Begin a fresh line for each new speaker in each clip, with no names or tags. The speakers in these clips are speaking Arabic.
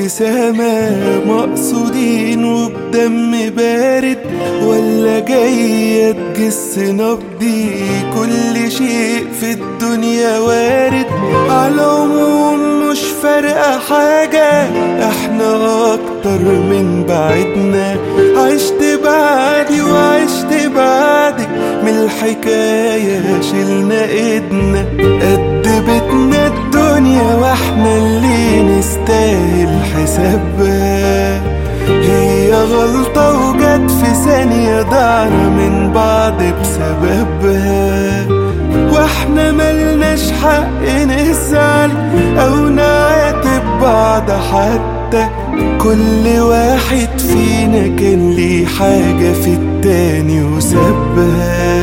ابتسامة مقصودين وبدم بارد، ولا جاية تجس نبضي؟ كل شيء في الدنيا وارد، عالعموم مش فارقة حاجة، احنا اكتر من بعدنا. عشت بعدي وعشت بعدك، من الحكاية شلنا ايدنا. قد بيتنا الدنيا واحنا اللي نستاهل حسابها. هي غلطة وجت في ثانية، ضعنا من بعض بسببها. واحنا ملناش حق نزعل او نعاتب بعض حتى، كل واحد فينا كان ليه حاجة في التاني وسابها.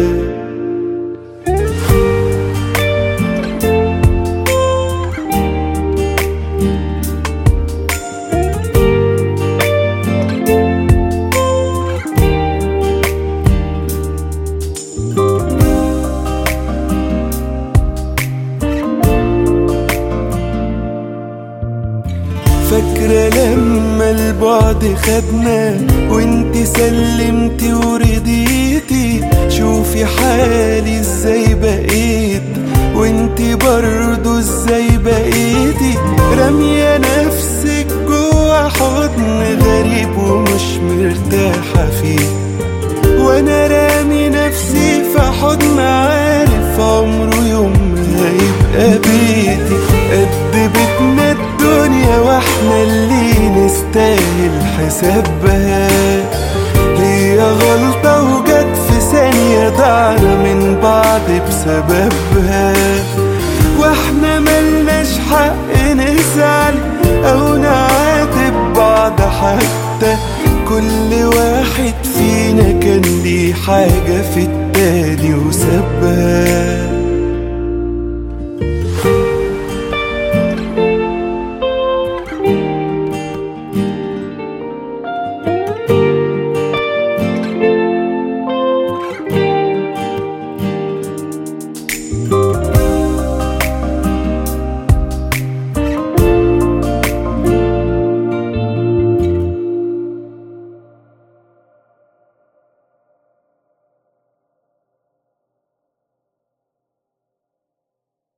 فاكرة لما البعد خدنا وانت سلمتي ورضيتي؟ شوفي حالي ازاي بقيت وانت برضو ازاي بقيتي. رامية نفسك جوا حضن غريب ومش مرتاحة فيه، وانا رامي نفسي في حضن عارف عمره يوم هيبقى بيتي. قد بيتنا الدنيا واحنا اللي نستاهل حسابها. هي غلطة وجت في ثانية، ضعنا من بعض بسببها. واحنا ملناش حق نزعل او نعاتب بعض حتى، كل واحد فينا كان ليه حاجة في التاني وسابها.